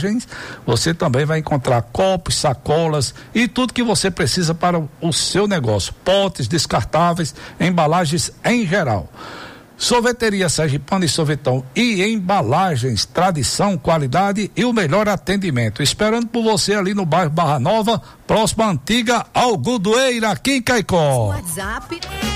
Você também vai encontrar copos, sacolas e tudo que você precisa para o seu negócio, potes descartáveis, embalagens em geral. Sorveteria Sergipana e Sorvetão e embalagens, tradição, qualidade e o melhor atendimento. Esperando por você ali no bairro Barra Nova, próxima à antiga Algodoeira, aqui em Caicó. WhatsApp.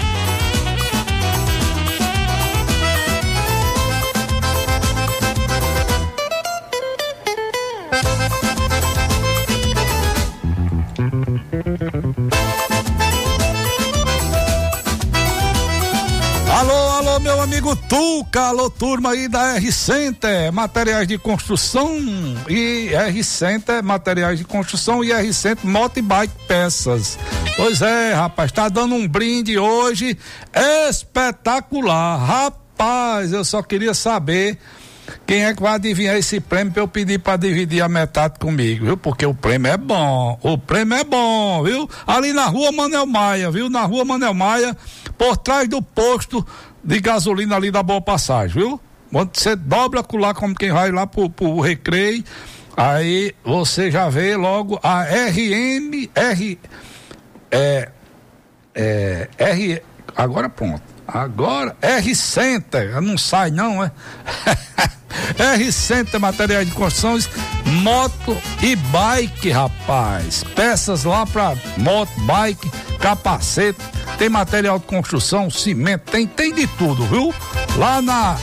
Alô, meu amigo Tuca, alô, turma aí da R-Center, materiais de construção e R-Center, materiais de construção e R-Center, moto e bike peças. Pois é, rapaz, tá dando um brinde hoje espetacular. Rapaz, eu só queria saber quem é que vai adivinhar esse prêmio pra eu pedir pra dividir a metade comigo, viu? Porque o prêmio é bom, viu? Ali na rua Manel Maia, viu? Na rua Manel Maia, por trás do posto de gasolina ali da Boa Passagem, viu? Quando você dobra lá como quem vai lá pro Recreio, aí você já vê logo a agora pronto. Agora, R-Center, não sai não, é? R-Center, materiais de construções, moto e bike, rapaz. Peças lá pra moto, bike, capacete, tem material de construção, cimento, tem de tudo, viu? Lá na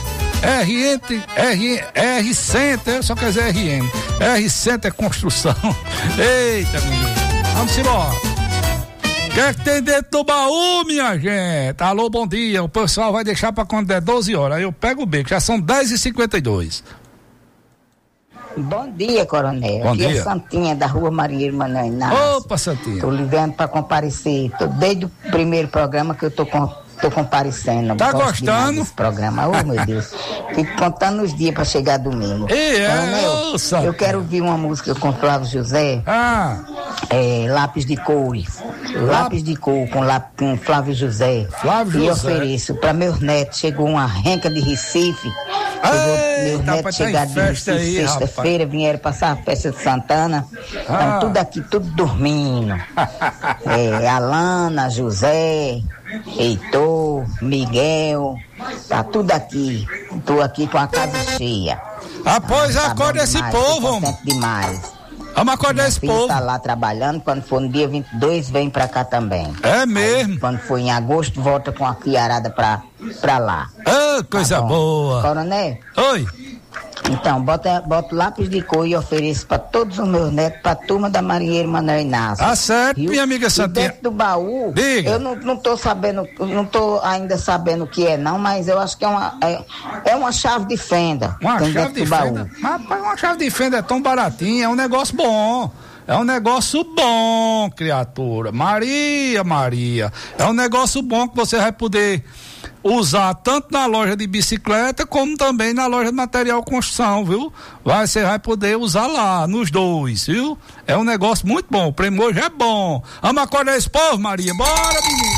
R-Center, só quer dizer RM. R-Center Construção. Eita, menino. Vamos embora. O que é que tem dentro do baú, minha gente? Alô, bom dia. O pessoal vai deixar pra quando der 12 horas. Aí eu pego o bico, já são 10h52. Bom dia, coronel. Bom dia. Aqui é Santinha, da rua Maria Irmã Inácio. Opa, Santinha. Tô ligando pra comparecer. Desde o primeiro programa que eu tô comparecendo. Tá gostando? Desse programa. Oh, meu Deus. Fico contando os dias pra chegar domingo. Coronel, eu quero ouvir uma música com Flávio José. Lápis de couro. Lápis de couro com Flávio José. E ofereço para meus netos. Chegou uma renca de Recife. Meus netos chegaram de Recife sexta-feira, vieram passar a festa de Santana. Estão tudo aqui, tudo dormindo. Alana, José, Heitor, Miguel, tá tudo aqui. Tô aqui com a casa cheia. Pois acorda esse povo. Demais. Vamos acordar esse povo. Tá lá trabalhando, quando for no dia 22 vem pra cá também. É mesmo? Aí, quando for em agosto volta com a fiarada pra lá. Coisa boa. Coronel? Oi. Então, bota lápis de cor e ofereço pra todos os meus netos, pra turma da Marinheiro Manuel Inácio. Tá certo, viu? Minha amiga Santinha. Dentro do baú, diga. Eu não tô sabendo, não tô ainda sabendo o que é não, mas eu acho que é uma chave de fenda. Uma chave de fenda? Rapaz, uma chave de fenda é tão baratinha, é um negócio bom. É um negócio bom, criatura. Maria. É um negócio bom que você vai poder usar tanto na loja de bicicleta como também na loja de material de construção, viu? Você vai poder usar lá, nos dois, viu? É um negócio muito bom, o prêmio hoje é bom. Vamos acordar esse povo, Maria? Bora, menino!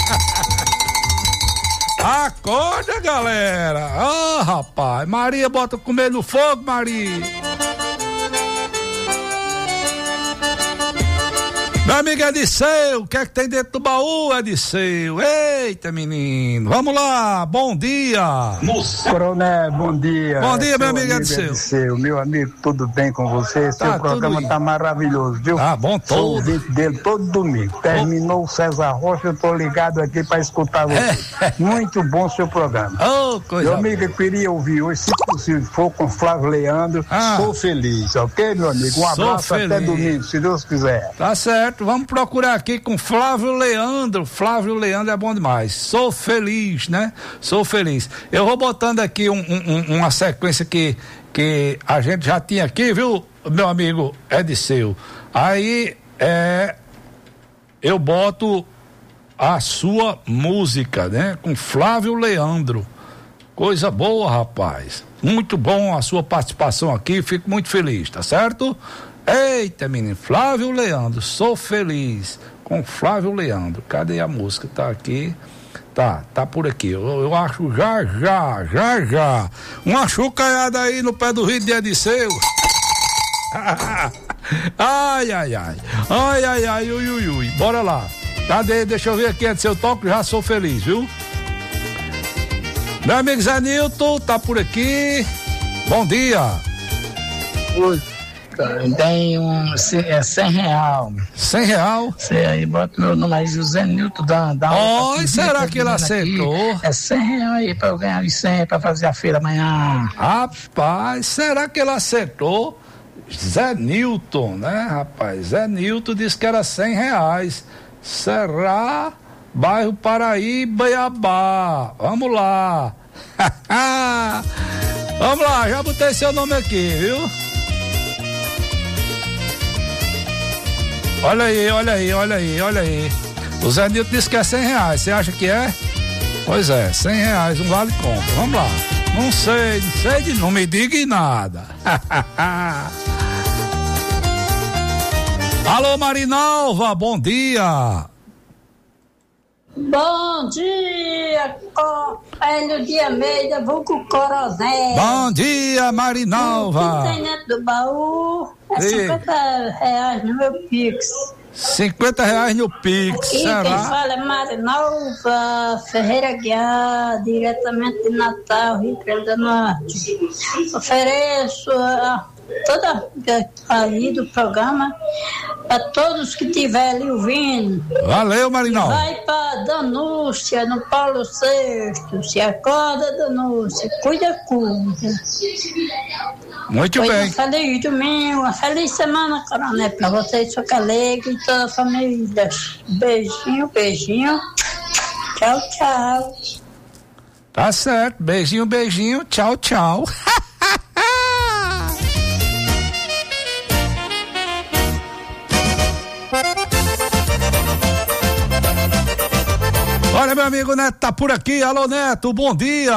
Acorda, galera! Rapaz, Maria, bota comer no fogo, Maria! Meu amigo Ediceu, o que é que tem dentro do baú, Ediceu? Eita, menino, vamos lá, bom dia. Coronel, bom dia. Bom dia, meu amigo Ediceu. Meu amigo, tudo bem com você? Seu programa tá maravilhoso, viu? Bom todo. Sou ouvinte dele todo domingo. Terminou o César Rocha, eu tô ligado aqui pra escutar você. Muito bom seu programa. Coisa meu amigo, eu queria ouvir hoje, se possível, for com Flávio Leandro, sou feliz, ok, meu amigo? Um abraço até domingo, se Deus quiser. Tá certo. Vamos procurar aqui com Flávio Leandro. Flávio Leandro é bom demais. Sou feliz, né? Sou feliz. Eu vou botando aqui uma sequência que a gente já tinha aqui, viu, meu amigo Ediceu? Aí eu boto a sua música, né? Com Flávio Leandro. Coisa boa, rapaz. Muito bom a sua participação aqui. Fico muito feliz, tá certo? Eita, menino, Flávio Leandro, sou feliz com Flávio Leandro. Cadê a música? Tá aqui, tá por aqui. Eu acho já. Uma chucaiada aí no pé do Rio de Ediceu. Ai, ai, ai. Ai, ai, ai, ui, ui, ui. Bora lá. Cadê? Deixa eu ver aqui, é de seu toque, já sou feliz, viu? Meu amigo Zé Nilton, tá por aqui. Bom dia. Oi. Tem R$100. R$100? Você aí bota meu nome aí, José Nilton da Oi, será que ele acertou? É R$100 aí pra eu ganhar R$100 pra fazer a feira amanhã. Rapaz, será que ele acertou? Zé Nilton, né, rapaz? Zé Nilton disse que era R$100. Será? Bairro Paraíba, Vamos lá. Vamos lá, já botei seu nome aqui, viu? Olha aí, olha aí, olha aí, olha aí. O Zé Nilton disse que é R$100. Você acha que é? Pois é, R$100, um vale compra. Vamos lá. Não sei, não me diga nada. Alô, Marinalva, bom dia. Bom dia, Hélio de Almeida, vulgo Coronel. Bom dia, Marinalva. O que tem dentro do baú é R$50 no meu Pix. R$50 no Pix, aqui será? Quem fala é Marinalva Ferreira Guiar, diretamente de Natal, Rio Grande do Norte. Ofereço toda ali do programa para todos que estiverem ouvindo. Valeu, Marinalva. Vai para Danúcia, no Paulo VI. Se acorda, Danúcia. Cuida. Muito bem. Um feliz domingo, uma feliz semana, Coronel, para você, seu Calego e toda a família. Beijinho, beijinho. Tchau, tchau. Tá certo. Beijinho, beijinho. Tchau, tchau. Olha, meu amigo Neto tá por aqui. Alô, Neto, bom dia.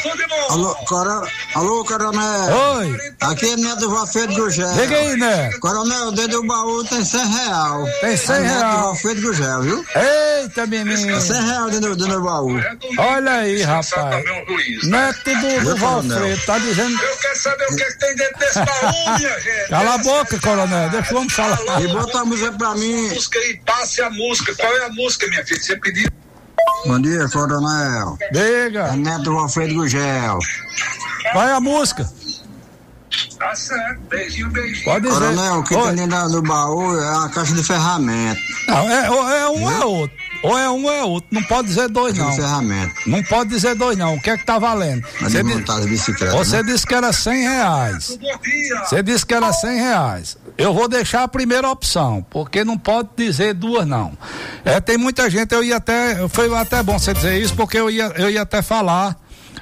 Alô, Coronel. Oi. Aqui é Neto Valfedo Gugel. Liga aí, Neto. Coronel, dentro do baú tem R$100. Tem R$100. Neto Valfedo Gugel, viu? Eita, menino. R$100 dentro do baú. Olha aí, rapaz. Neto do Valfredo, tá dizendo. Eu quero saber o que tem dentro desse baú, minha gente. Cala a boca, Coronel, deixa eu falar. E bota a música pra mim. Música aí, passe a música. Qual é a música, minha filha? Você pediu? Bom dia, Coronel. Diga. É Neto Valfredo Gugel. Qual é a música? Tá certo, beijinho, beijinho. Pode dizer. Coronel, o que tem dentro do baú é uma caixa de ferramenta. Não, é um ou é outro. Ou é um ou é outro. Não pode dizer dois, não. Ferramenta. Não pode dizer dois, não. O que é que tá valendo? Você disse que era R$100. Você disse que era R$100. Eu vou deixar a primeira opção, porque não pode dizer duas, não. Tem muita gente, foi até bom você dizer isso, porque eu ia até falar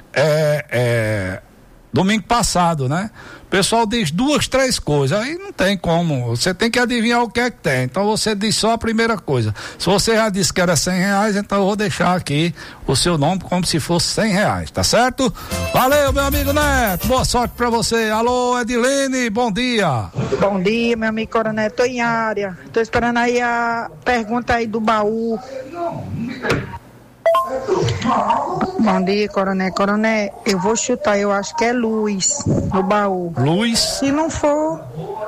domingo passado, né? O pessoal diz 2, 3 coisas, aí não tem como, você tem que adivinhar o que é que tem, então você diz só a primeira coisa. Se você já disse que era R$100, então eu vou deixar aqui o seu nome como se fosse R$100, tá certo? Valeu, meu amigo Neto, boa sorte pra você. Alô, Edilene, bom dia. Bom dia, meu amigo Coronel, tô em área, tô esperando aí a pergunta aí do baú. Bom dia, Coronel. Coronel, eu vou chutar, eu acho que é luz no baú. Luz? Se não for...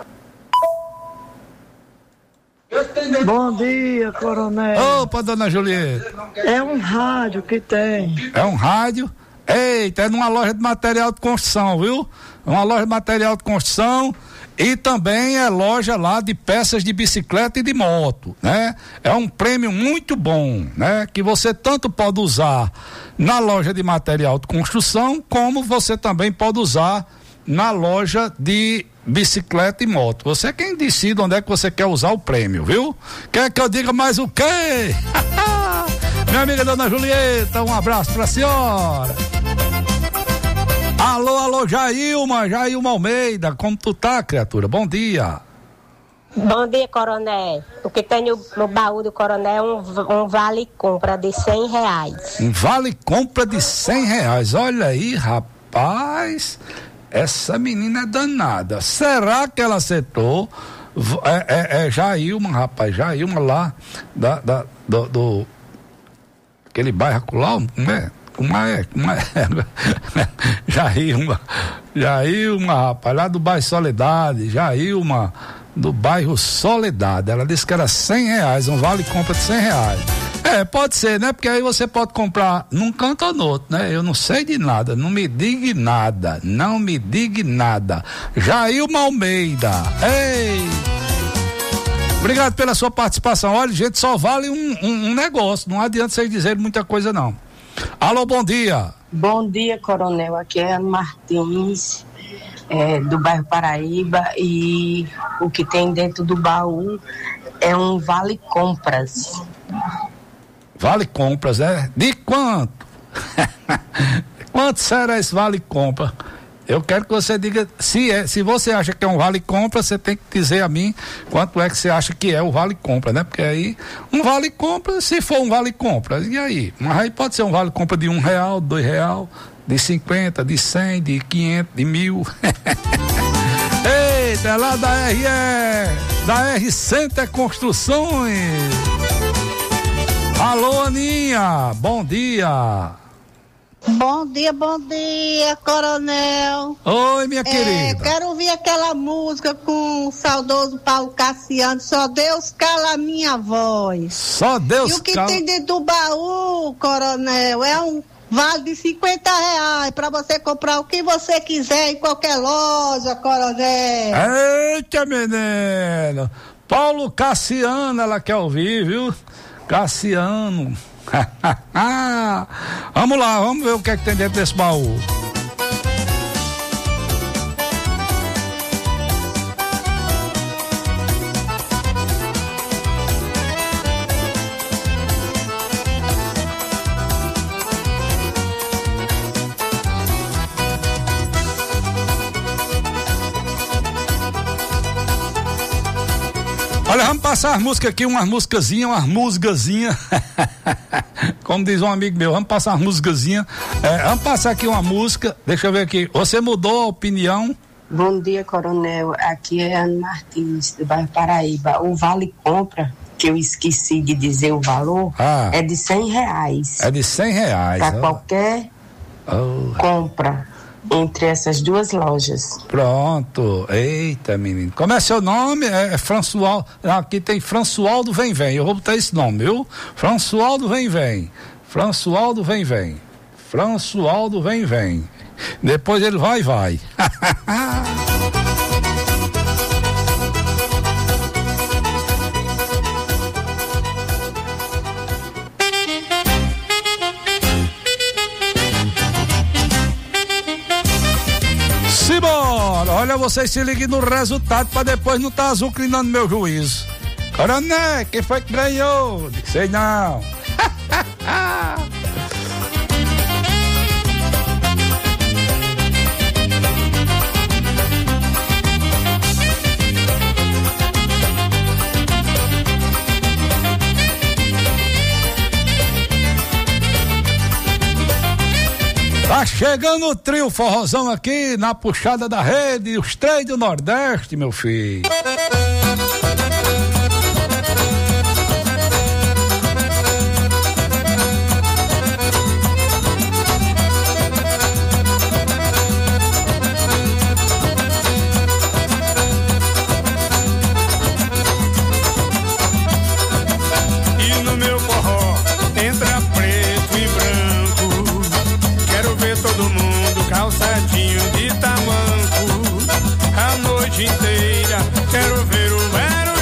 Bom dia, Coronel. Opa, dona Julieta. É um rádio que tem. É um rádio? Eita, é numa loja de material de construção, viu? Uma loja de material de construção e também é loja lá de peças de bicicleta e de moto, né? É um prêmio muito bom, né? Que você tanto pode usar na loja de material de construção, como você também pode usar na loja de bicicleta e moto. Você é quem decide onde é que você quer usar o prêmio, viu? Quer que eu diga mais o quê? Minha amiga dona Julieta, um abraço pra senhora. Alô, Jailma Almeida, como tu tá, criatura? Bom dia. Bom dia, Coronel. O que tem no baú do Coronel é um vale-compra de R$100. Um vale-compra de R$100, olha aí, rapaz, essa menina é danada. Será que ela acertou? É Jailma, rapaz, Jailma lá do aquele bairro lá, como é? Jailma, rapaz, lá do bairro Soledade, Jailma, do bairro Soledade, ela disse que era R$100, um vale compra de R$100. Pode ser, né? Porque aí você pode comprar num canto ou no outro, né? Eu não sei de nada, não me diga nada. Jailma Almeida, ei! Obrigado pela sua participação. Olha, gente, só vale um negócio, não adianta vocês dizerem muita coisa, não. Alô, bom dia. Bom dia, Coronel, aqui é Ana Martins, do bairro Paraíba, e o que tem dentro do baú é um vale compras. Vale compras, De quanto? Quanto será esse vale compra? Eu quero que você diga, se você acha que é um vale compra, você tem que dizer a mim quanto é que você acha que é o vale compra, né? Porque aí, um vale compra, se for um vale compra, e aí? Mas aí pode ser um vale compra de R$1, R$2, de 50, de 100, de 500, de 1.000. Eita, é lá da R100 Construções. Alô, Aninha, bom dia. Bom dia, Coronel. Oi, minha querida. Quero ouvir aquela música com o saudoso Paulo Cassiano, Só Deus Cala a Minha Voz. Só Deus Cala. E o que tem dentro do baú, Coronel, é um vale de R$50 para você comprar o que você quiser em qualquer loja, Coronel. Eita, menino. Paulo Cassiano, ela quer ouvir, viu? Cassiano. Vamos lá, vamos ver o que é que tem dentro desse baú. Olha, vamos passar as músicas aqui, umas musicazinhas. Como diz um amigo meu, vamos passar umas musicazinhas. Vamos passar aqui uma música, deixa eu ver aqui. Você mudou a opinião? Bom dia, Coronel. Aqui é Ana Martins, do bairro Paraíba. O vale compra, que eu esqueci de dizer o valor, é de R$100. É de R$100. Para qualquer compra entre essas duas lojas. Pronto. Eita, menino. Como é seu nome? É François. Aqui tem Françoaldo Vem. Eu vou botar esse nome, viu? Françoaldo Vem. Depois ele vai. Simbora! Olha, vocês se liguem no resultado pra depois não estar azucrinando meu juízo. Coronel, quem foi que ganhou? Sei não. Tá chegando o trio forrozão aqui na puxada da rede, os três do Nordeste, meu filho. E no meu forró entra preto e branco, quero ver todo mundo calçadinho de tamanco, a noite inteira quero ver o Vero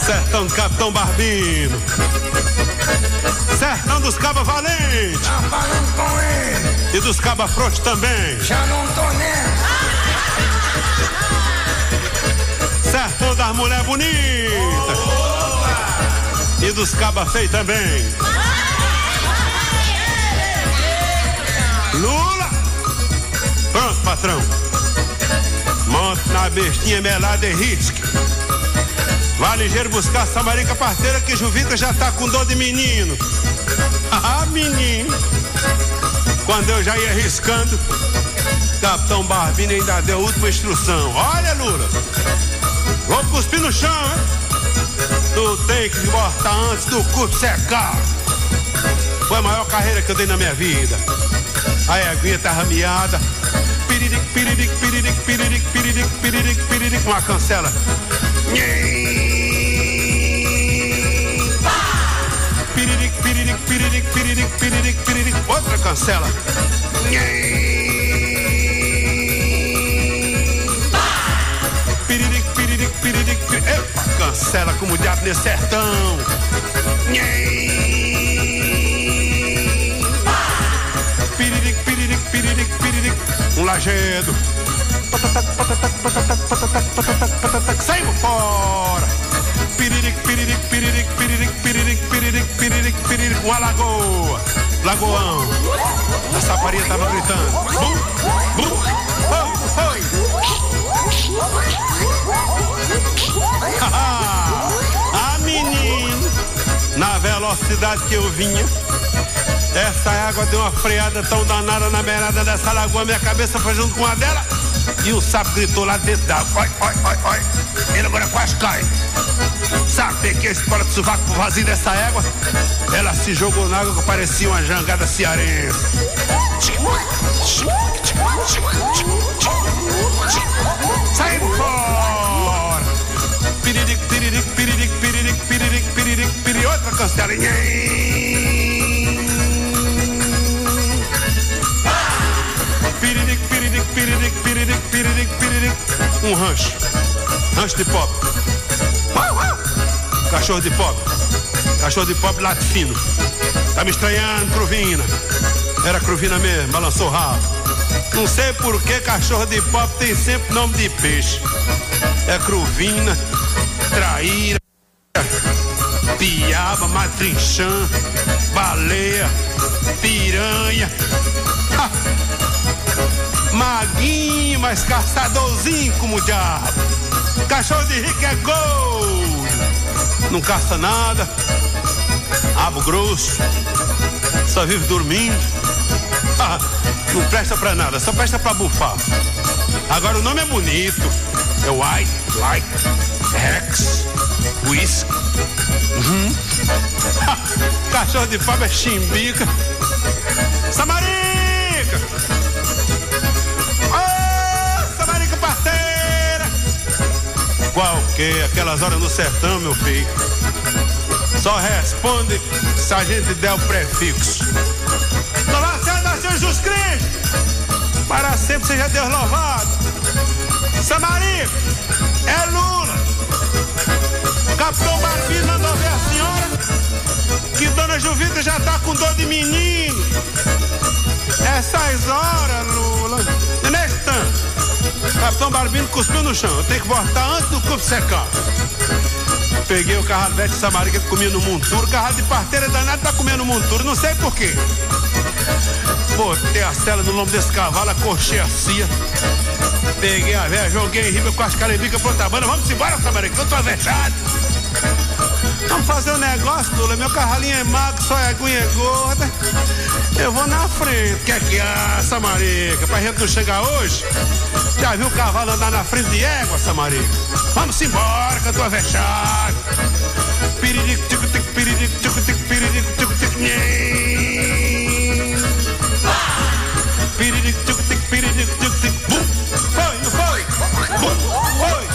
Sertão do Capitão Barbino. Sertão dos Cabas Valente. Tá falando com ele. E dos Cabas Frouxos também. Já não tô nessa. Sertão das Mulher Bonitas. E dos Cabas Feios também. Lula. Pronto, patrão. Monte na bestinha melada e risque. Vá ligeiro buscar a Samarica parteira que Juvita já tá com dor de menino. Ah, menino. Quando eu já ia riscando, Capitão Barbino ainda deu a última instrução. Olha, Lula, vou cuspir no chão, hein? Tu tem que botar antes do curso secar. Foi a maior carreira que eu dei na minha vida. A eguinha tá rameada. Piriric, piriric, piriric, piriric, piriric, piriric, piriric, uma cancela. Piriric, piriric, piriric, piriric, piriric, piriric, outra cancela. Piriric, piriric, piriric, piriric. Epa, cancela como o diabo nesse sertão. Piriric, piriric, piriric, piriric. Um lajedo. Patatac, patatac, patatac, patatac, patatac, patatac. Saímos fora. Piriric, piriric, piriric, piriric, piriric, piriric, piriric, piriric. Uma lagoa. Lagoão. A saparia tava gritando. Bum, bum. Foi. Ah, menino. Na velocidade que eu vinha, essa água deu uma freada tão danada na beirada dessa lagoa, minha cabeça foi junto com a dela e o sapo gritou lá dentro d'água. Oi. Ele agora quase cai. Sabe que esse fora de sovaco pro vazio dessa égua, ela se jogou na água que parecia uma jangada cearense. Saímos fora. Piriric, piriric, piriric, piriric, piriric, piriric, piriric, outra cancela. Piriric, piriric, piriric, piriric, piriric, piriric. Um rancho de pop. Cachorro de pop late fino. Tá me estranhando, Cruvina. Era Cruvina mesmo, balançou o rabo. Não sei por que cachorro de pop tem sempre nome de peixe. É Cruvina, traíra, piaba, matrinchã, baleia, piranha. Ha! Maguinho, mas caçadorzinho como o diabo. Cachorro de rico é gol. Não caça nada. Rabo grosso. Só vive dormindo. Ah, não presta pra nada, só presta pra bufar. Agora o nome é bonito. É White, Rex, Whisky. Cachorro de pau é chimbica. Samarica! Ô, Samarica parteira! Qual que? Aquelas horas no sertão, meu filho. Só responde se a gente der o prefixo. Louvado seja Senhor Jesus Cristo! Para sempre seja Deus louvado. Samarica, é Lula. Capitão Barbino mandou ver a senhora que Dona Juvita já tá com dor de menino. Essas horas, Lula. E nesse tanto, Capitão Barbino cuspiu no chão. Eu tenho que botar antes do cupo secar. Peguei o carro de Samarica que comia no monturo. O carro de parteira danado tá comendo monturo, não sei por quê. Botei a sela no lombo desse cavalo, acorchei a cia. Peguei a véia, joguei em riba com as calembicas pro outra banda. Vamos embora, Samarica, que eu tô avexado. Vamos fazer um negócio, Lula. Meu carralinho é magro, só é aguinha gorda. Eu vou na frente. Quer que é, Samarica? Pra gente não chegar hoje? Já viu o cavalo andar na frente de égua, Samarica? Vamos embora, que eu tô avexado. Piriric, tico-tic, piriric, tico-tic, piriric, tico-tic, piriric, tico-tic, piriric, tico-tic, bum. Foi, não foi? Bum, foi.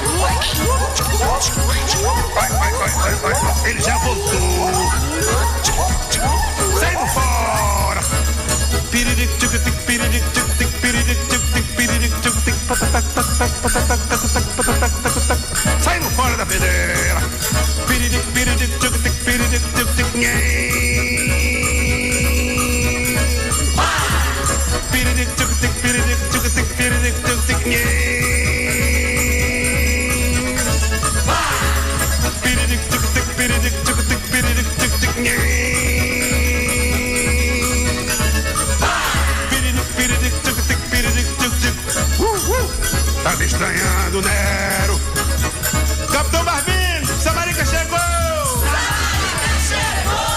Vai. Ele já voltou. Saindo fora. Piriric, tico-tic, piriric, tico-tic, piriric, tico-tic, piriric, tico-tic, patatac, patatac, patatac, patatac, patatac, patatac. Saindo fora da pedreira. Tá me estranhando, Nero. Capitão Barbino, Samarica chegou! Samarica chegou!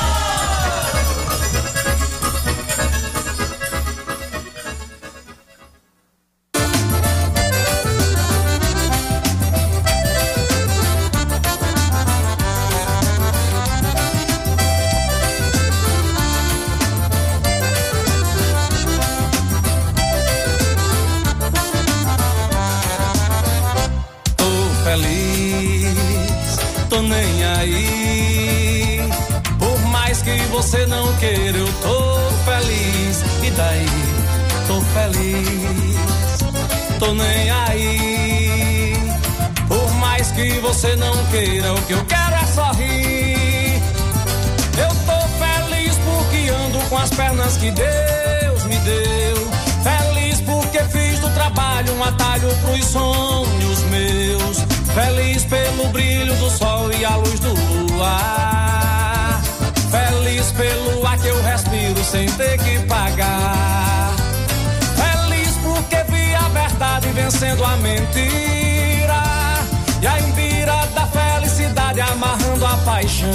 Você não queira, eu tô feliz. E daí? Tô feliz, tô nem aí. Por mais que você não queira, o que eu quero é sorrir. Eu tô feliz porque ando com as pernas que Deus me deu. Feliz porque fiz do trabalho um atalho pros sonhos meus. Feliz pelo brilho do sol e a luz do luar. Feliz pelo ar que eu respiro sem ter que pagar. Feliz porque vi a verdade vencendo a mentira. E a imbira da felicidade amarrando a paixão.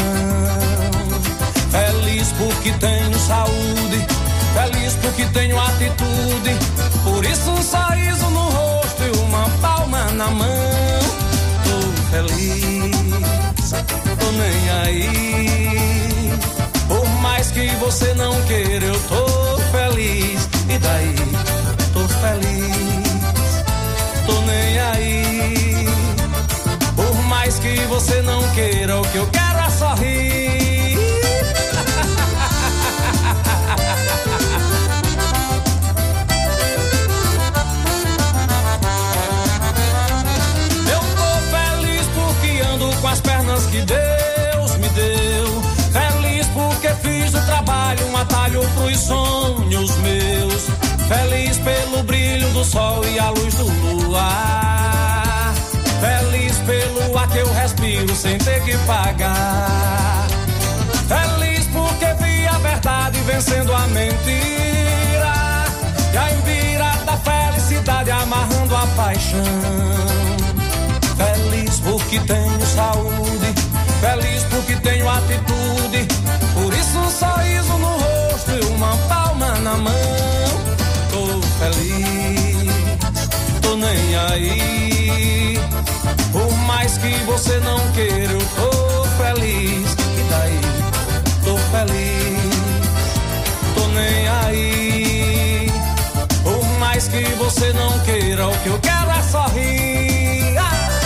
Feliz porque tenho saúde. Feliz porque tenho atitude. Por isso um sorriso no rosto e uma palma na mão. Tô feliz, tô nem aí. Por mais que você não queira, eu tô feliz. E daí? Tô feliz, tô nem aí. Por mais que você não queira, o que eu quero é sorrir. Eu tô feliz porque ando com as pernas que Deus me deu. Feliz porque fiz do trabalho um atalho pros sonhos meus. Feliz pelo brilho do sol e a luz do luar. Feliz pelo ar que eu respiro sem ter que pagar. Feliz porque vi a verdade vencendo a mentira. E a imbira da felicidade amarrando a paixão. Feliz porque tenho saúde. Feliz porque tenho atitude. Por isso um sorriso no rosto e uma palma na mão. Tô feliz, tô nem aí. Por mais que você não queira, eu tô feliz. E daí? Tô feliz, tô nem aí. Por mais que você não queira, o que eu quero é sorrir.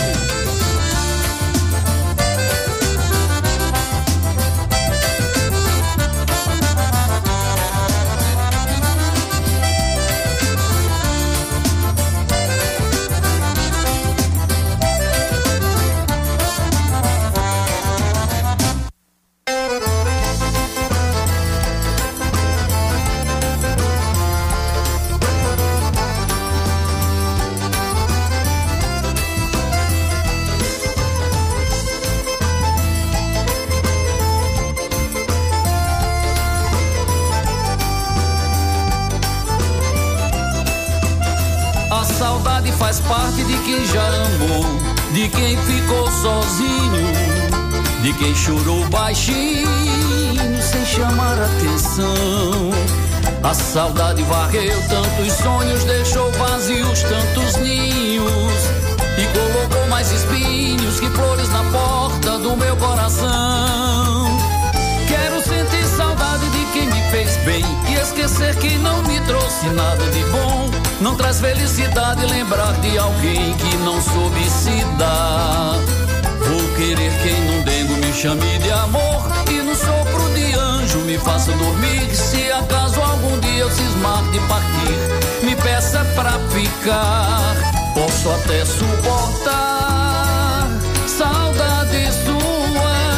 Faz parte de quem já amou, de quem ficou sozinho, de quem chorou baixinho sem chamar atenção. A saudade varreu tantos sonhos, deixou vazios tantos ninhos e colocou mais espinhos que flores na porta do meu coração. Quero sentir saudade de quem me fez bem e esquecer quem não me trouxe nada de bom. Não traz felicidade lembrar de alguém que não soube se dar. Vou querer quem num dengo me chame de amor e no sopro de anjo me faça dormir. Se acaso algum dia eu cismar de partir, me peça pra ficar. Posso até suportar saudade sua,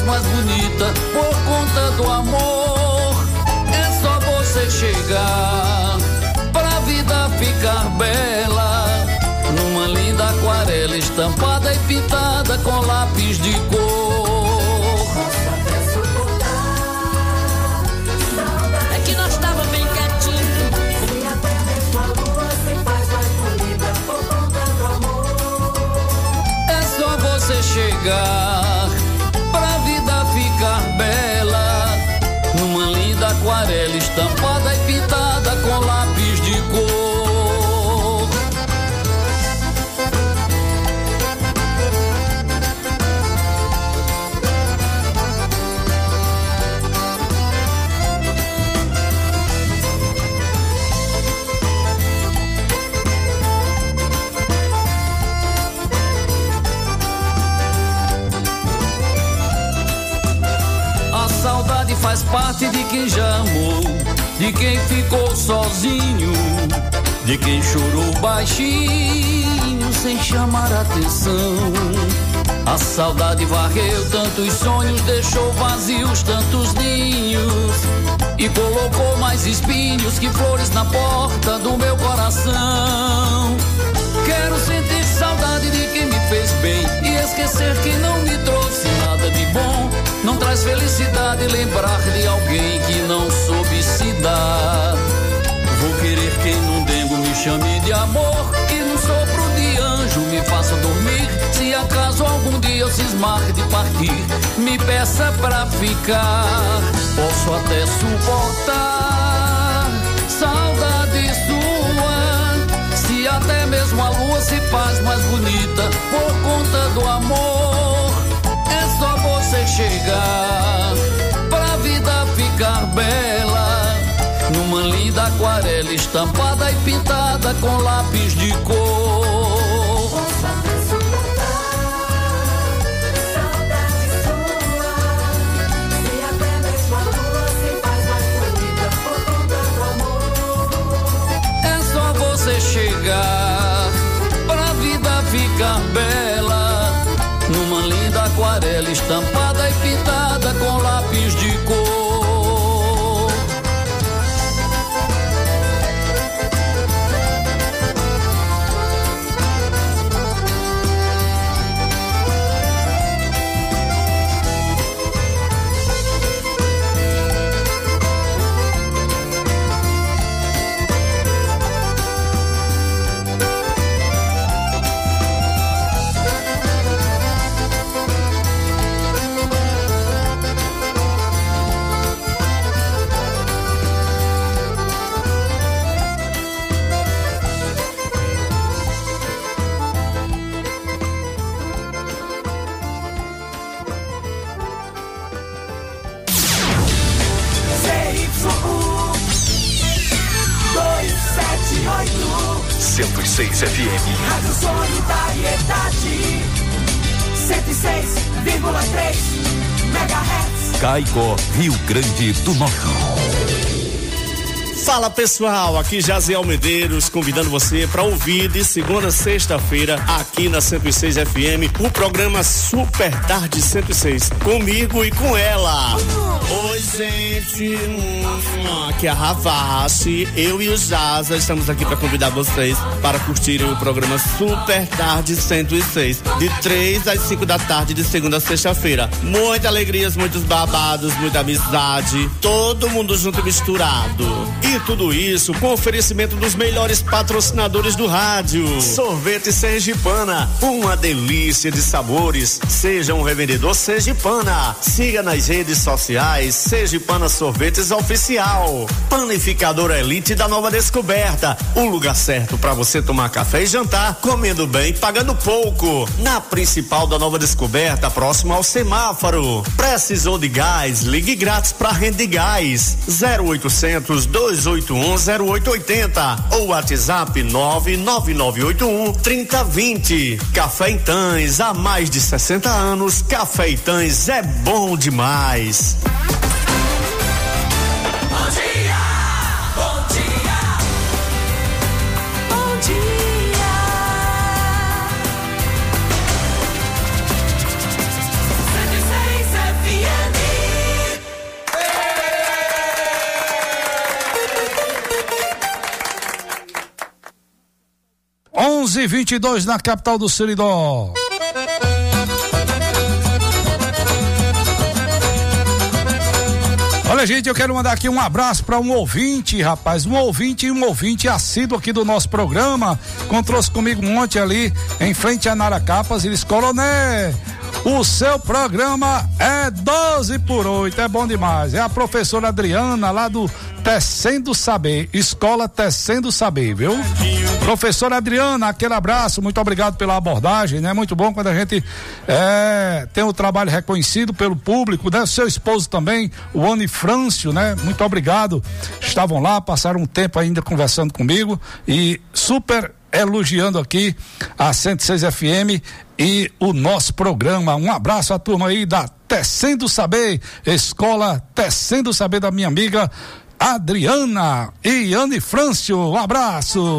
mais bonita por conta do amor. É só você chegar pra vida ficar bela, numa linda aquarela estampada e pintada com lápis de cor. É que nós tava bem quietinho. E até mesmo a lua se faz mais bonita por conta do amor. É só você chegar pra vida ficar bela, numa linda aquarela estampada e pintada com lápis de cor. A saudade faz parte de quem já amou, de quem ficou sozinho, de quem chorou baixinho sem chamar atenção. A saudade varreu tantos sonhos, deixou vazios tantos ninhos e colocou mais espinhos que flores na porta do meu coração. Quero sentir saudade de quem me fez bem e esquecer que não me trouxe nada de bom. Não traz felicidade lembrar de alguém que não soube se dar. Vou querer quem num dengo me chame de amor e num sopro de anjo me faça dormir. Se acaso algum dia eu cismar de partir, me peça pra ficar. Posso até suportar saudade sua, se até mesmo a lua se faz mais bonita por conta do amor. É só você chegar pra vida ficar bela, numa linda aquarela estampada e pintada com lápis de cor. Posso até suportar saudade sua, se até mesmo a lua se faz mais bonita por conta do amor. É só você chegar pra vida ficar bela, numa linda aquarela estampada e pintada com lápis de cor. ZYU 278 106 FM. Rádio Solidariedade 106,3 MHz. Caicó, Rio Grande do Norte. Fala pessoal, aqui Jaziel Medeiros convidando você para ouvir de segunda a sexta-feira aqui na 106 FM o programa Super Tarde 106, comigo e com ela. Oi gente, aqui é a Ravache, eu e o Jaza estamos aqui para convidar vocês para curtirem o programa Super Tarde 106, de 3 às 5 da tarde de segunda a sexta-feira. Muitas alegrias, muitos babados, muita amizade, todo mundo junto e misturado. E tudo isso com oferecimento dos melhores patrocinadores do rádio. Sorvete Sergipana, uma delícia de sabores. Seja um revendedor Sergipana. Siga nas redes sociais Sergipana Sorvetes Oficial. Panificadora Elite da Nova Descoberta, o lugar certo para você tomar café e jantar, comendo bem e pagando pouco. Na principal da Nova Descoberta, próximo ao semáforo. Precisou de gás? Ligue grátis para Rede Gás 0800 281 0880 ou WhatsApp 99981 3020. Café em Tães, há mais de 60 anos, Café em Tães é bom demais. Bom dia, bom dia, bom dia. 106 FM. 11:22 na capital do Seridó. Olha, gente, eu quero mandar aqui um abraço para um ouvinte, rapaz, um ouvinte assíduo aqui do nosso programa, encontrou-se comigo ontem ali em frente a Naracapas e disse: Coronel, o seu programa é 12/8, é bom demais. É a professora Adriana lá do Tecendo Saber, Escola Tecendo Saber, viu? Professora Adriana, aquele abraço, muito obrigado pela abordagem, né? Muito bom quando a gente tem o trabalho reconhecido pelo público, né? Seu esposo também, o Ani Frâncio, né? Muito obrigado, estavam lá, passaram um tempo ainda conversando comigo e super elogiando aqui a 106 FM e o nosso programa. Um abraço à turma aí da Tecendo Saber, Escola Tecendo Saber, da minha amiga Adriana e Anne Frâncio, um abraço.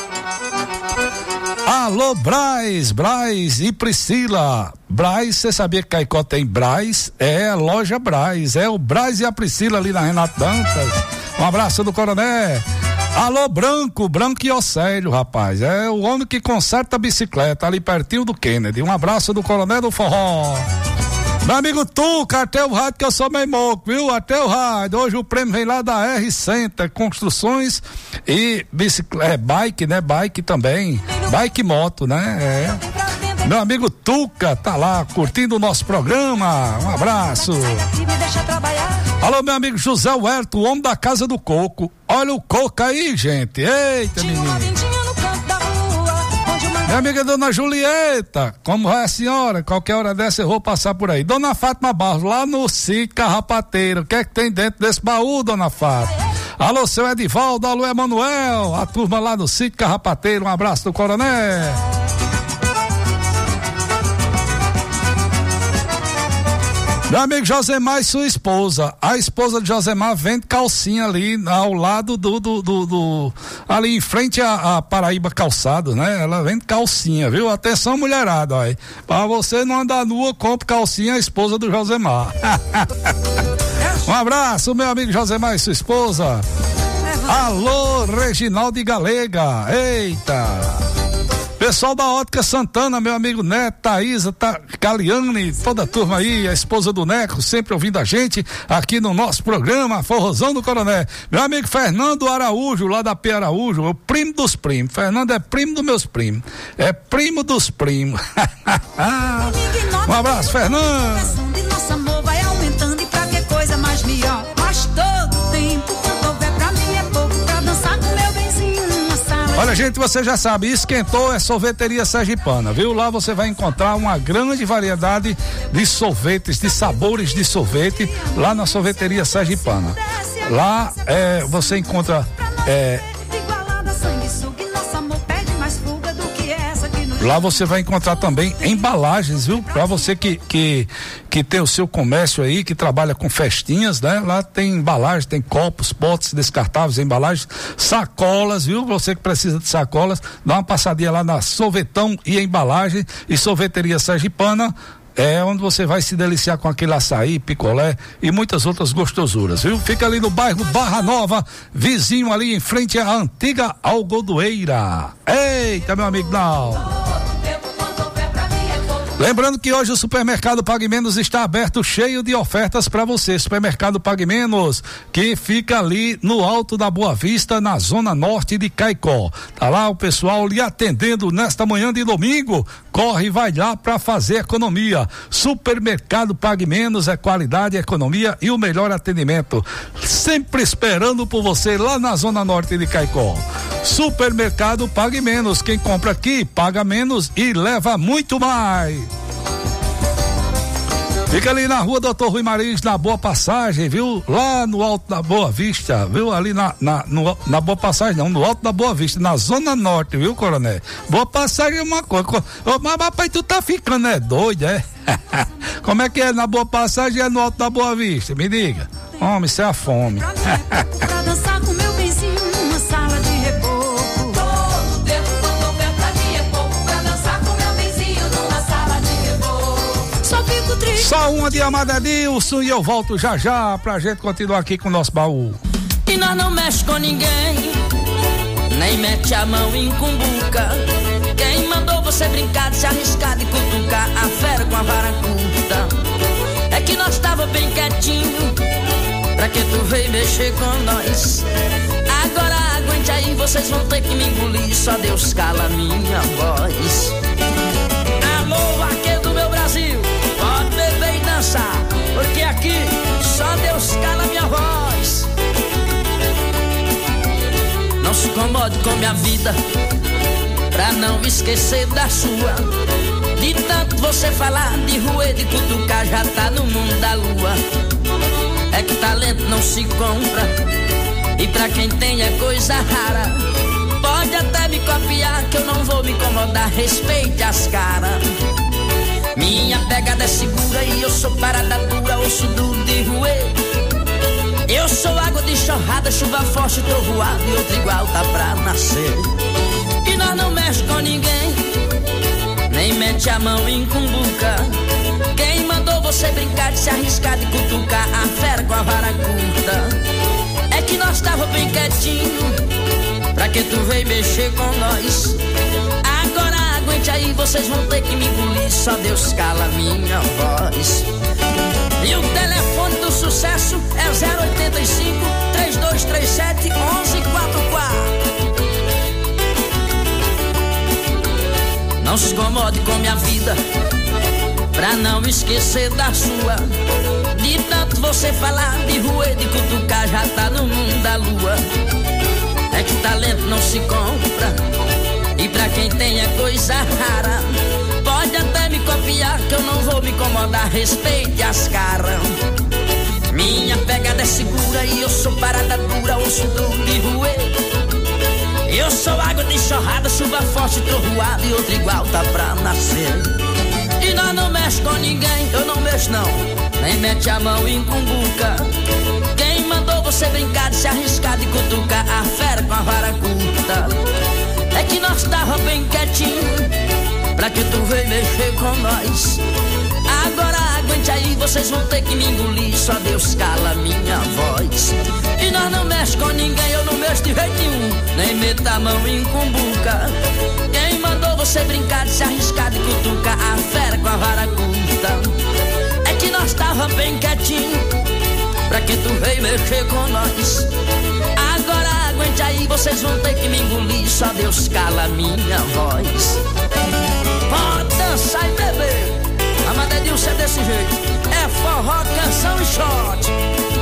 Alô, Braz e Priscila. Braz, você sabia que Caicó tem Braz? É a loja Braz, é o Braz e a Priscila ali na Renato Dantas. Um abraço do Coronel. Alô, Branco e Océlio, rapaz, é o homem que conserta a bicicleta ali pertinho do Kennedy. Um abraço do Coronel do Forró. Meu amigo Tuca, até o rádio que eu sou meio moco, viu? Até o rádio. Hoje o prêmio vem lá da R Center, construções e bicicleta, bike, né? Bike também, bike e moto, né? Meu amigo Tuca tá lá curtindo o nosso programa. Um abraço. Alô, meu amigo José Huerto, o homem da Casa do Coco. Olha o coco aí, gente. Eita, menino. Minha amiga Dona Julieta, como vai a senhora? Qualquer hora dessa eu vou passar por aí. Dona Fátima Barros, lá no sítio Carrapateiro. O que é que tem dentro desse baú, Dona Fátima? Alô, seu Edivaldo, alô, Emanuel, a turma lá no sítio Carrapateiro. Um abraço do Coronel. Meu amigo Josemar e sua esposa. A esposa de Josemar vende calcinha ali ao lado ali em frente a Paraíba Calçado, né? Ela vende calcinha, viu? Atenção, mulherada, ó. Pra você não andar nua, compre calcinha, a esposa do Josemar. Um abraço, meu amigo Josemar e sua esposa. Alô, Reginaldo e Galega. Eita! Pessoal da Ótica Santana, meu amigo Neto, Thaísa, Caliane, toda a turma aí, a esposa do Neco, sempre ouvindo a gente aqui no nosso programa, Forrozão do Coronel. Meu amigo Fernando Araújo, lá da P. Araújo, o primo dos primos. Fernando é primo dos meus primos. É primo dos primos. Um abraço, Fernando. Nosso amor vai aumentando e pra que coisa mais melhor. Mas todo tempo, quanto houver pra mim é pouco pra dançar com meu benzinho numa sala. Olha, gente, você já sabe, esquentou é Sorveteria Sergipana, viu? Lá você vai encontrar uma grande variedade de sorvetes, de sabores de sorvete, lá na Sorveteria Sergipana. Lá você encontra lá você vai encontrar também embalagens, viu? Pra você que tem o seu comércio aí, que trabalha com festinhas, né? Lá tem embalagem, tem copos, potes descartáveis, embalagens, sacolas, viu? Você que precisa de sacolas, dá uma passadinha lá na Sorvetão e Embalagem e Sorveteria Sergipana. É onde você vai se deliciar com aquele açaí, picolé e muitas outras gostosuras, viu? Fica ali no bairro Barra Nova, vizinho ali em frente à antiga Algodoeira. Eita, meu amigo, não. Lembrando que hoje o Supermercado Pague Menos está aberto, cheio de ofertas para você. Supermercado Pague Menos, que fica ali no Alto da Boa Vista, na zona norte de Caicó. Tá lá o pessoal lhe atendendo nesta manhã de domingo. Corre e vai lá para fazer economia. Supermercado Pague Menos é qualidade, economia e o melhor atendimento. Sempre esperando por você lá na zona norte de Caicó. Supermercado Pague Menos. Quem compra aqui paga menos e leva muito mais. Fica ali na rua Doutor Rui Marins, na Boa Passagem, viu? Lá no Alto da Boa Vista, viu? Ali na Boa Passagem, não, no Alto da Boa Vista, na Zona Norte, viu, Coronel? Boa Passagem é uma coisa. Mas, rapaz, tu tá ficando doido, é? Como é que é na Boa Passagem e é no Alto da Boa Vista? Me diga. Homem, isso é a fome. Pra dançar com meu vizinho numa sala de reboco. Todo tempo quando houver pra mim é pouco pra dançar com meu vizinho numa sala de reboco. Só fico triste. Só uma de Amada Edilson e eu volto já já pra gente continuar aqui com o nosso baú. E nós não mexe com ninguém, nem mete a mão em cumbuca. Quem você brincar, se arriscar de cutucar a fera com a vara curta. É que nós tava bem quietinho, pra que tu veio mexer com nós? Agora aguente aí, vocês vão ter que me engolir, só Deus cala a minha voz. Alô, vaqueiro do meu Brasil, pode beber e dançar, porque aqui só Deus cala a minha voz. Não se incomode com minha vida, pra não esquecer da sua. De tanto você falar de ruê, de cutucar, já tá no mundo da lua. É que talento não se compra, e pra quem tem é coisa rara. Pode até me copiar, que eu não vou me incomodar, respeite as caras. Minha pegada é segura e eu sou parada dura, osso duro de ruê. Eu sou água de enxurrada, chuva forte, trovoada, e outro igual tá pra nascer. E nós não mexe com ninguém, nem mete a mão em cumbuca. Quem mandou você brincar, de se arriscar, de cutucar a fera com a vara curta? É que nós tava bem quietinho, pra que tu veio mexer com nós? Agora aguente aí, vocês vão ter que me engolir, só Deus cala a minha voz. E o telefone do sucesso é 085 3237 1144. Não se incomode com minha vida, pra não esquecer da sua. De tanto você falar de ruê, de cutucar, já tá no mundo da lua. É que talento não se compra, e pra quem tem é coisa rara. Pode até me copiar, que eu não vou me incomodar, respeite as caras. Minha pegada é segura e eu sou parada dura, osso duro de ruê. Eu sou água de enxurrada, chuva forte, trovoada, e outro igual tá pra nascer. E nós não mexe com ninguém, eu não mexo não, nem mete a mão em cumbuca. Quem mandou você brincar, de se arriscar, de cutucar a fera com a vara curta? É que nós tava bem quietinho, pra que tu veio mexer com nós? Agora aguente aí, vocês vão ter que me engolir, só Deus cala a minha voz. E nós não mexe com ninguém, eu não mexo de jeito nenhum, nem meta a mão em cumbuca. Quem mandou você brincar, de se arriscar, de cutucar a fera com a vara curta? É que nós tava bem quietinho, pra que tu veio mexer com nós? Agora aguente aí, vocês vão ter que me engolir, só Deus cala a minha voz. Pode dançar e beber, a Madedilson é desse jeito, é forró, canção e shot.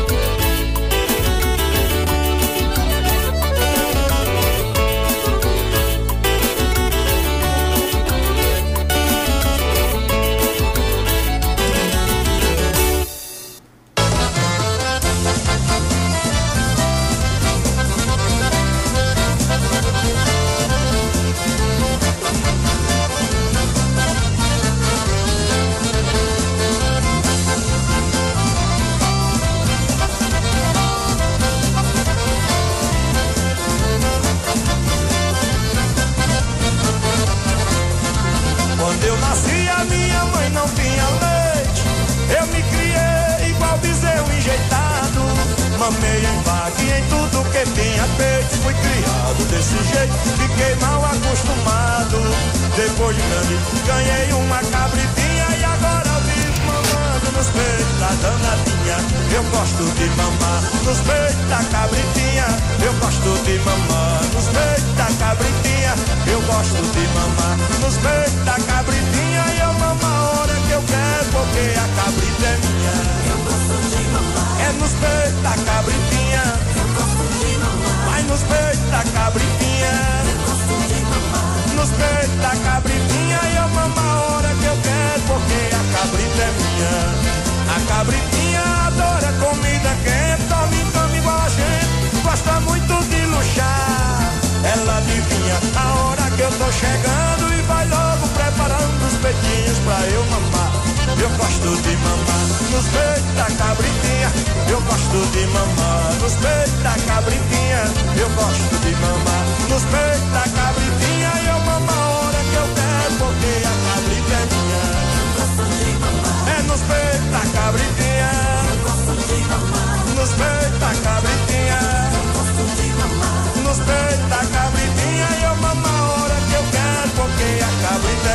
Mamei em vaca e em tudo que tinha peito. Fui criado desse jeito, fiquei mal acostumado. Depois de grande, ganhei uma cabritinha e agora vivo mamando nos peitos da danadinha. Eu gosto de mamar nos peitos da cabritinha. Eu gosto de mamar nos peitos da cabritinha. Eu gosto de mamar nos peitos da cabritinha. E eu mamo a hora que eu quero, porque a cabrita é minha. Eu gosto de mamar é nos peitos da cabritinha. Eu gosto de mamar. Vai nos peitos da cabritinha. Eu gosto de mamar. Nos peitos da cabritinha. E eu mamo a hora que eu quero, porque a cabrita é minha. A cabritinha adora comida quente, dorme em cama igual a gente, gosta muito de luxar. Ela adivinha a hora que eu tô chegando e vai logo preparando os peitinhos pra eu mamar. Eu gosto de mamar nos peitos da cabritinha. Eu gosto de mamar nos peitos da cabritinha. Eu gosto de mamar nos peitos da cabritinha. E eu mamo a hora que eu quero, porque a cabrita é minha. Eu gosto de mamar é nos peitos da cabritinha. Eu gosto de mamar nos peitos da cabritinha. Eu gosto de mamar nos peitos da cabritinha. E eu mamo a hora que eu quero, porque a cabrita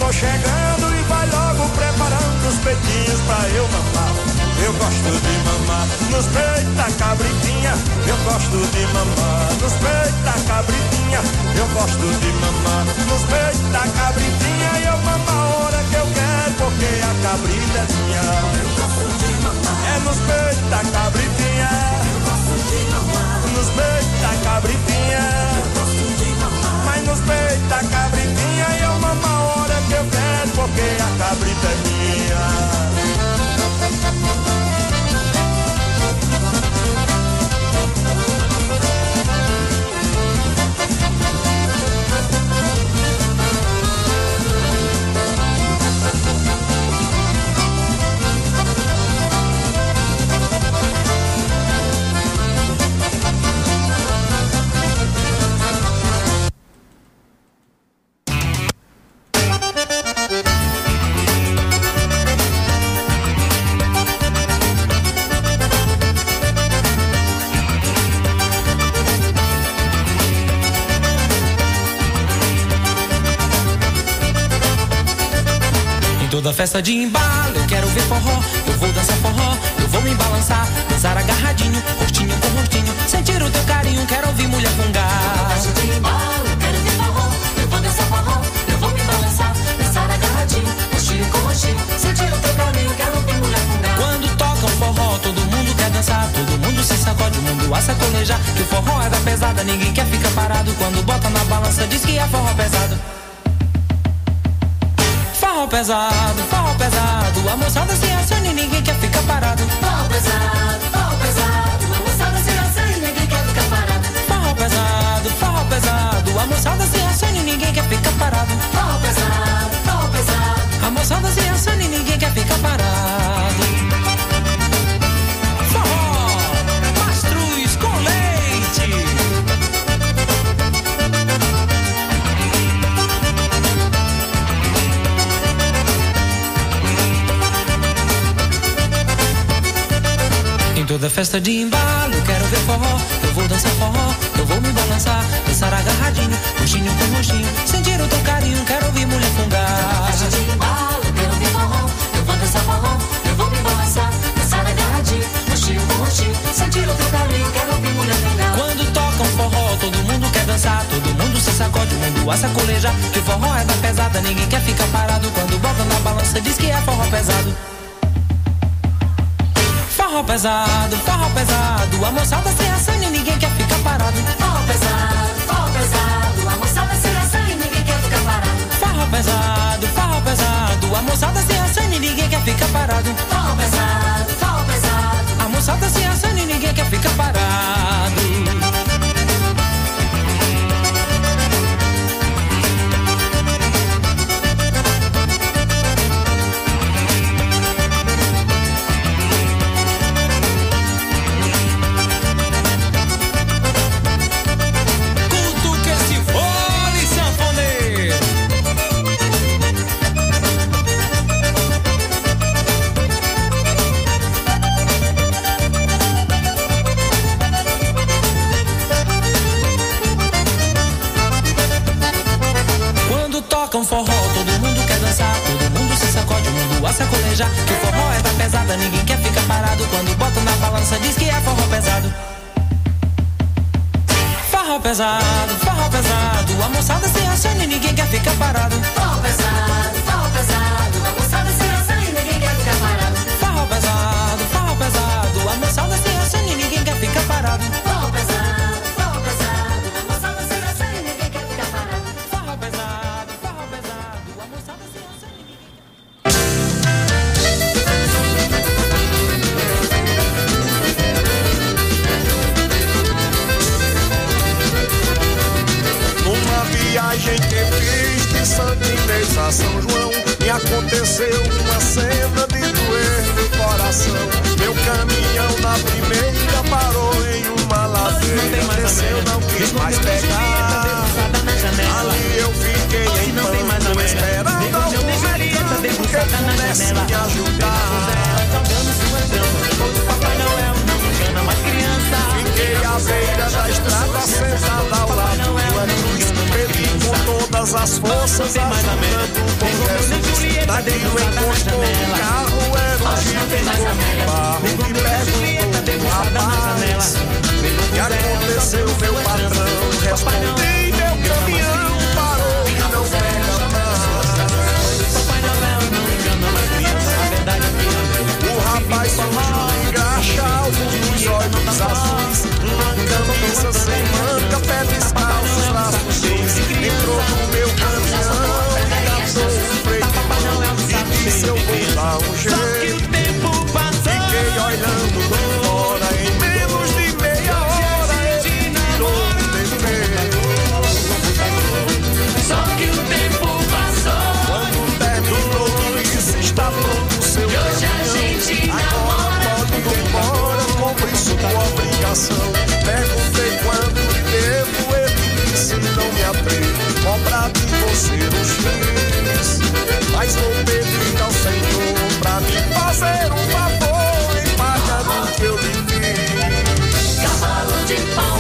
tô chegando e vai logo preparando os peitinhos pra eu mamar. Eu gosto de mamar nos peitos da cabritinha. Eu gosto de mamar nos peitos da cabritinha. Eu gosto de mamar nos peitos da cabritinha. E eu mamo a hora que eu quero, porque a cabrita é minha. Eu gosto de mamar é nos peitos da cabritinha. Eu gosto de mamar nos peitos da cabritinha. Eu gosto de mamar mas nos peitos da cabritinha. E eu mamo a hora que eu quero, porque a cabrita é minha. Toda festa de embalo, eu quero ver forró. Eu vou dançar forró, eu vou me balançar. Dançar agarradinho, rostinho com rostinho. Sentir o teu carinho, quero ouvir mulher fungar. Festa de embalo, eu quero ver forró. Eu vou dançar forró, eu vou me balançar. Dançar agarradinho, rostinho com rostinho. Sentir o teu carinho, quero ouvir mulher fungar. Quando toca um forró, todo mundo quer dançar. Todo mundo se sacode, o mundo a sacolejar. Que o forró é da pesada, ninguém quer ficar parado. Quando bota na balança, diz que é forró pesado. Forró pesado, a moçada se aciona e ninguém quer ficar parado. Forró pesado, a moçada se aciona e ninguém quer ficar parado. Forró pesado, a moçada se aciona e ninguém quer ficar parado. Forró pesado, a moçada se aciona e ninguém quer ficar parado. Forró, mastruz com leite. Em toda festa de embalo, eu quero ver forró. Eu vou dançar forró, eu vou me balançar. Dançar agarradinho, rostinho com rostinho. Sentir o teu carinho, quero ouvir mulher fungar. Festa de embalo, eu quero ver forró. Eu vou dançar forró, eu vou me balançar. Dançar agarradinho, rostinho com rostinho. Sentir o teu carinho, quero ouvir mulher fungar. Quando toca um forró, todo mundo quer dançar. Todo mundo se sacode, o mundo a sacolejar. Que o forró é da pesada, ninguém quer ficar parado. Quando bota na balança, diz que é forró pesado. Forró pesado, a moçada se aciona e ninguém quer ficar parado. Forró pesado, a moçada se aciona e ninguém quer ficar parado. Forró pesado, a moçada se aciona e ninguém quer ficar parado. Forró pesado, a moçada se aciona e ninguém quer ficar parado. Um forró, todo mundo quer dançar, todo mundo se sacode, o mundo a sacolejar. Que o forró é da pesada, ninguém quer ficar parado. Quando bota na balança, diz que é forró pesado. Forró pesado, a moçada se aciona e ninguém quer ficar parado. Forró pesado, a moçada se aciona e ninguém quer ficar parado. Forró pesado, a moçada se aciona e ninguém quer ficar parado. Forró pesado, a moçada se aciona e ninguém quer ficar parado. Forró pesado, a moçada se aciona e ninguém quer. Uma viagem que fiz de Santa Inês a São João, me aconteceu uma cena de doer no coração. Meu caminhão na primeira parou em uma ladeira, desceu, não quis mais pegar. Ali eu fiquei em pânico, esperando algum mecânico que pudesse me ajudar. Fiquei à beira da estrada, sentada ao lado do cruz, pedi com todas as forças ajudando com Jesus. Daquilo encostou o carro, era um Jeep de barro. Me perguntou, rapaz, o que aconteceu, meu patrão? Respondi, meu caminhão parou e não pega mais. O rapaz sujo de graxa, alguns olhos azuis, uma camisa sem manga, pé descalço, braços cheios. Entrou no meu caminhão, engatou o freio e disse eu vou dar um jeito. Fiquei olhando por fora, em menos de meia hora ele virou um defeito. Só que o tempo passou. Quando terminou, disse está pronto o seu caminhão. Agora pode ir embora, cumpre sua obrigação. Perguntei quanto devo, ele disse não me atrevo. Cobrar de você nos X, mas vou pedir ao Senhor pra me fazer um favor e pagar o que eu lhe fiz. Cavalo de pau.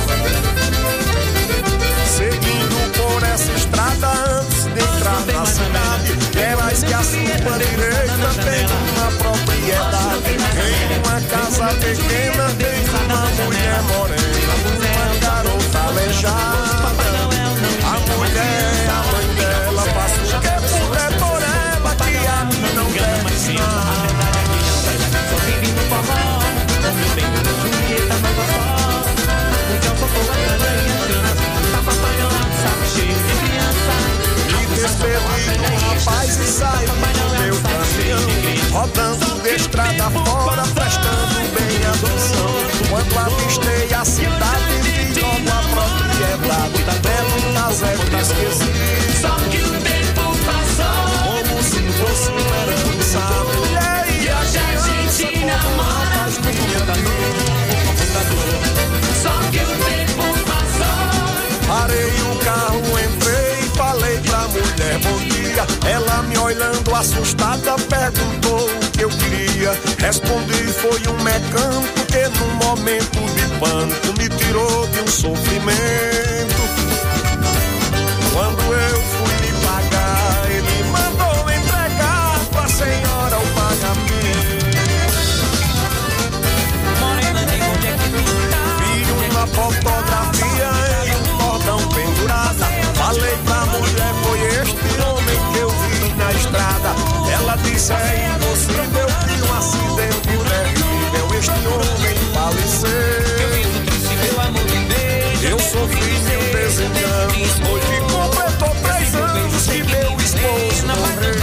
Seguindo por essa estrada antes de entrar na cidade, verás que a sua direita tem uma propriedade. Em uma casa pequena tem uma mulher morena, uma garota aleijada. A mulher, a mãe dela, faço o que puder por ela, que a mim não quer mais nada. Só vive no forró, com meu bem, Julieta, nova foto. O que é um pouco atrás da papai não é um saco cheio de criança. Me despedi do rapaz e saí do meu caminhão, rodando de estrada fora, prestando bem atenção. Quando avistei a cidade, vi logo a propriedade, belo casebre esquecido. Só que o tempo passou, como se fosse uma herança. Mulher e a gente namora, só que o tempo passou. Parei o carro, entrei e falei pra mulher bom dia. Ela me olhando assustada perguntou o que eu queria. Respondi foi um mecânico que num momento de pânico me tirou de um sofrimento. Quando eu fui lhe pagar, ele mandou entregar pra senhora o pagamento. Vi uma fotografia em um cordão pendurada. Falei pra mulher, foi este homem que eu vi na estrada. Ela disse, é impossível que um acidente terrível este homem faleceu. Eu sofri 1000 desenganos, hoje completou 3 anos que meu esposo morreu.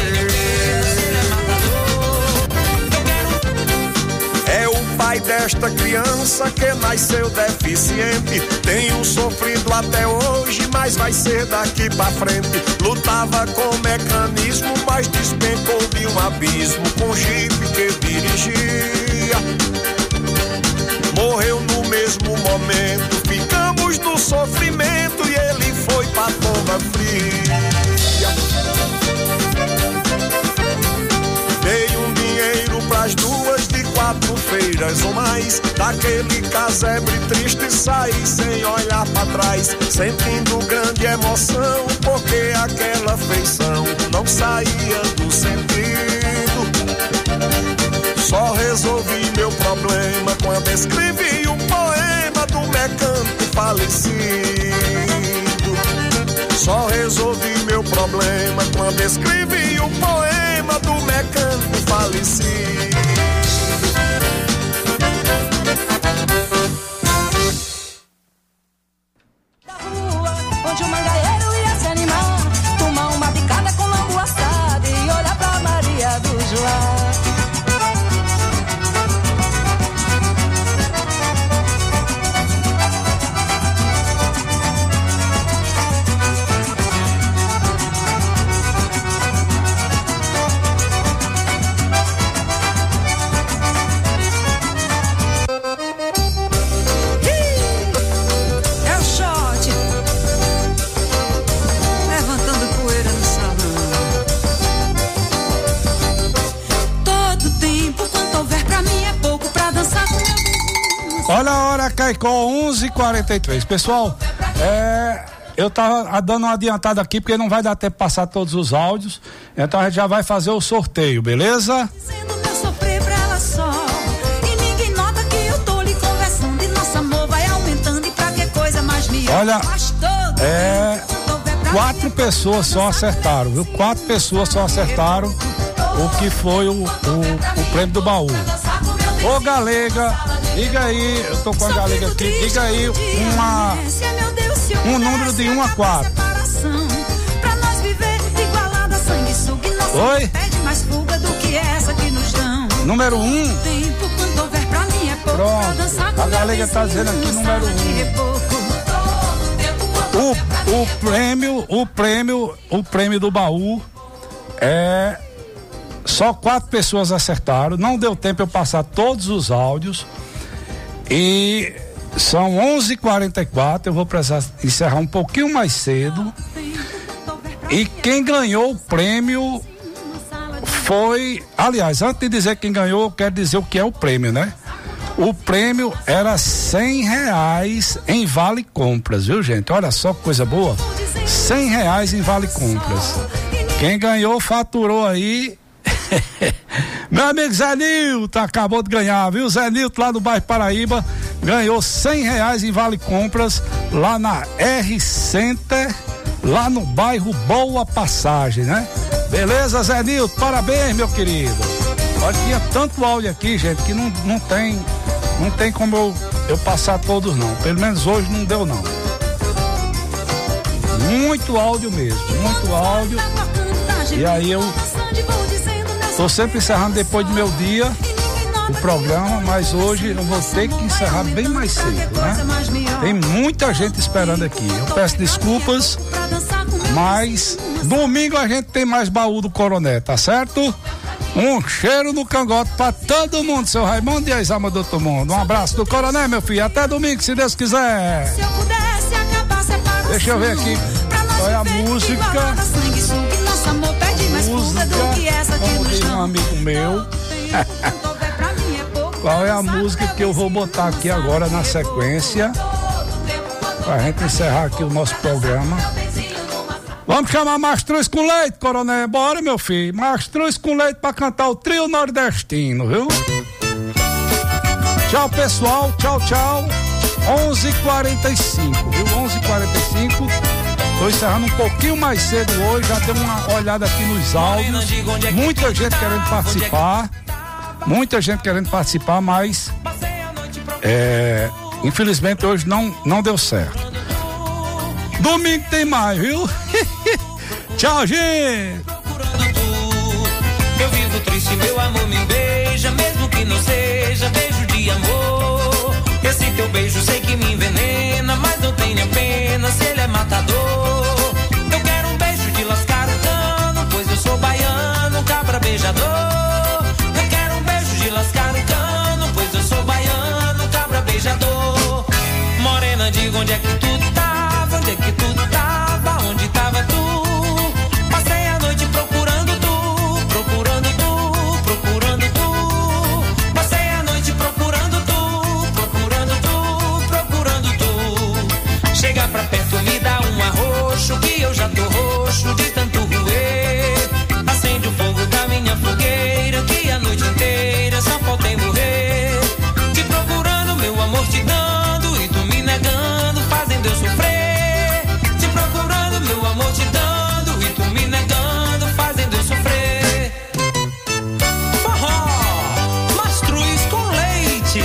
É o pai desta criança que nasceu deficiente. Tenho sofrido até hoje, mas vai ser daqui pra frente. Lutava com mecanismo, mas despencou de um abismo com o Jeep que dirigia. Morreu no mesmo momento, ficamos no sofrimento e ele foi pra tomba fria. Dei um dinheiro pras 2 de 4 feiras ou mais. Daquele casebre triste saí sem olhar pra trás, sentindo grande emoção, porque aquela feição não saía do sentido. Só resolvi meu problema quando escrevi um poema do mecânico falecido. Só resolvi meu problema quando escrevi um poema do mecânico falecido. Da rua, onde o mangaeiro ia se animar, tomar uma picada com lambu assado e olhar pra Maria do Joá. Olha a hora, Caicó, 11h43. Pessoal, eu tava dando uma adiantada aqui porque não vai dar tempo de passar todos os áudios, então a gente já vai fazer o sorteio, beleza? Dizendo que eu sofri pra ela só, e ninguém nota que eu tô lhe conversando e nosso amor vai aumentando e pra que coisa mais me Olha, faz todo 4 pessoas só acertaram, viu? 4 pessoas só acertaram o que foi o prêmio do baú. Ô Galega, diga aí, eu tô com a Galega aqui, diga aí um número de 1 a 4. Pra nós viver igualada, sanguessuga e nossa Oi? pede mais fuga do que essa que nos dão. Número 1. Tempo quando houver pra mim é pouco. Pra dançar com A Galega tá dizendo aqui número 1. O prêmio do baú é só 4 pessoas acertaram, não deu tempo eu passar todos os áudios e são 11h44, eu vou precisar encerrar um pouquinho mais cedo e quem ganhou o prêmio foi, aliás, antes de dizer quem ganhou, eu quero dizer o que é o prêmio, né? O prêmio era R$100 em vale compras, viu gente? Olha só que coisa boa, R$100 em vale compras. Quem ganhou faturou aí meu amigo Zé Nilton acabou de ganhar, viu? Zé Nilton lá do bairro Paraíba ganhou R$100 em vale compras lá na R-Center, lá no bairro Boa Passagem, né? Beleza, Zé Nilton? Parabéns, meu querido. Olha, tinha tanto áudio aqui, gente, que não tem como eu passar todos não. Pelo menos hoje não deu não. Muito áudio mesmo, muito áudio. E aí eu tô sempre encerrando depois do meu dia o programa, mas hoje eu vou ter que encerrar bem mais cedo, né? Tem muita gente esperando aqui. Eu peço desculpas, mas domingo a gente tem mais baú do Coronel, tá certo? Um cheiro no cangote pra todo mundo, seu Raimundo e as almas do outro mundo. Um abraço do Coronel, meu filho. Até domingo, se Deus quiser. Deixa eu ver aqui qual é a música. Como diz um amigo meu. Qual é a música que eu vou botar aqui agora na sequência pra gente encerrar aqui o nosso programa. Vamos chamar Mastruz com Leite, Coronel. Bora, meu filho. Mastruz com Leite pra cantar o trio nordestino, viu? Tchau, pessoal. Tchau, tchau. 11h45, viu? 11h45. Tô encerrando um pouquinho mais cedo hoje. Já dei uma olhada aqui nos áudios. Muita gente querendo participar. Muita gente querendo participar, mas infelizmente hoje não deu certo. Domingo tem mais, viu? Tchau, gente! Eu vivo triste, meu amor me beija, mesmo que não seja beijo de amor. Esse teu beijo sei que me envenena, mas não tenha pena se ele é matador. Eu quero um beijo de lascar o cano, pois eu sou baiano, cabra beijador. Eu quero um beijo de lascar o cano, pois eu sou baiano, cabra beijador. Morena, diga onde é que tu tava, onde é que tu tava, onde tava tu? Passei a noite procurando tu, procurando tu, procurando tu. Passei a noite procurando tu, procurando tu, procurando tu. Chega pra perto, me dá um arroxo, que eu já tô roxo de tanto roer. Acende o fogo da minha fogueira, que a noite inteira só faltei morrer. Te procurando, meu amor, te dando, e tu me negando, fazendo eu sofrer. Te procurando, meu amor, te dando, e tu me negando, fazendo eu sofrer. Forró, Mastruz com Leite.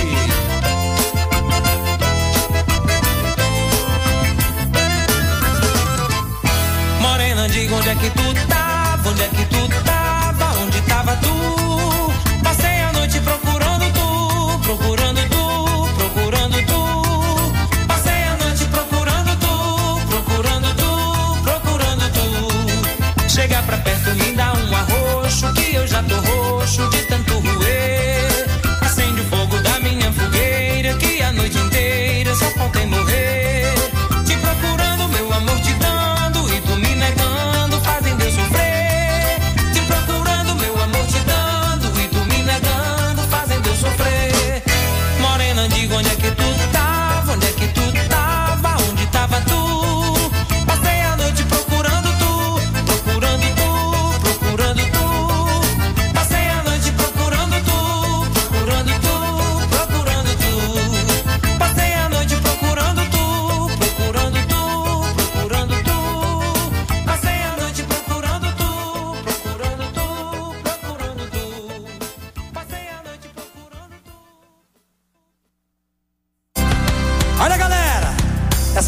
Morena, diga onde é que tu tava, onde é que tu tava, onde tava tu? Passei a noite procurando tu, procurando tu, procurando tu. Passei a noite procurando tu, procurando tu, procurando tu. Chega pra perto, me dá um arroxo, que eu já tô roxo de tanto roer. Acende o fogo da minha fogueira, que a noite inteira só faltei morrer. Te procurando, meu amor, te dando, e tu me negando, fazendo eu sofrer. Te procurando, meu amor, te dando, e tu me negando, fazendo eu sofrer. Morena, diga onde é que tu tava, onde é que tu tava, onde tava tu?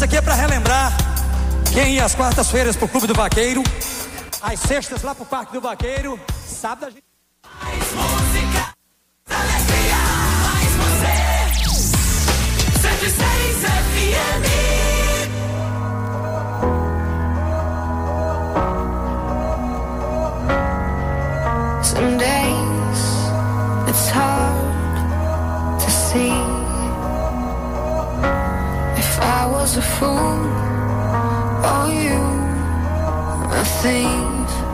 Isso aqui é pra relembrar quem ia às quartas-feiras pro Clube do Vaqueiro, às sextas lá pro Parque do Vaqueiro, sábado a gente... Mais música, alegria, mais você. 106 FM. Some days it's hard to see. If I was a fool or you a thief,